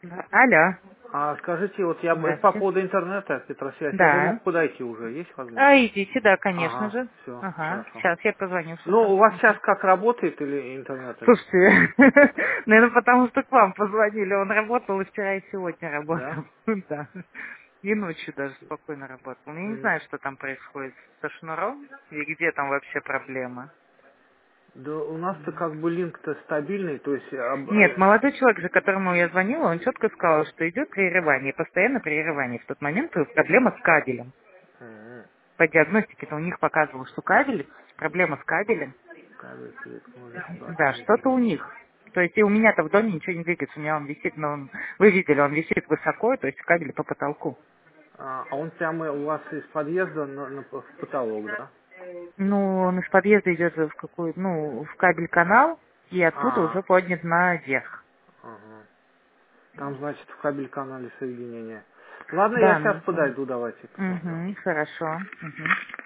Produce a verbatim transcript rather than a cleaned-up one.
Да. Алло. А скажите, вот я б- это по Здравствуйте. поводу интернета, Петросвязь, я бы Да. мог подойти уже, есть А, возможность? идите, да, конечно Ага, же. все, Ага. хорошо. Сейчас я позвоню Ну, сюда. у вас Мгм. сейчас как работает или интернет? Слушайте, наверное, потому что к вам позвонили. Он работал и вчера, и сегодня Да? работал. Да. И ночью даже спокойно работал. Я не М, знаю, что там происходит со шнуром и где там вообще проблема. Да у нас-то как бы линк-то стабильный, то есть... об- Нет, э, молодой человек, за которому я звонила, он четко сказал, что идет прерывание, постоянно прерывание. В тот момент проблема с кабелем. м, По диагностике-то у них показывало, что кабель, проблема с кабелем, кабель переткнули да, куда-то. что-то у них. То есть и у меня-то в доме ничего не двигается, у меня он висит, но он, вы видели, он висит высоко, то есть кабель по потолку. А, а он прямо у вас из подъезда на, на п- в потолок, да? Ну, он из подъезда идет в какую, ну, в кабель-канал, и оттуда А, уже поднят наверх. ага. Там, значит, в кабель-канале соединение. Ладно, я Да, сейчас ну, подойду, давайте посмотрю. угу, хорошо. Мгм.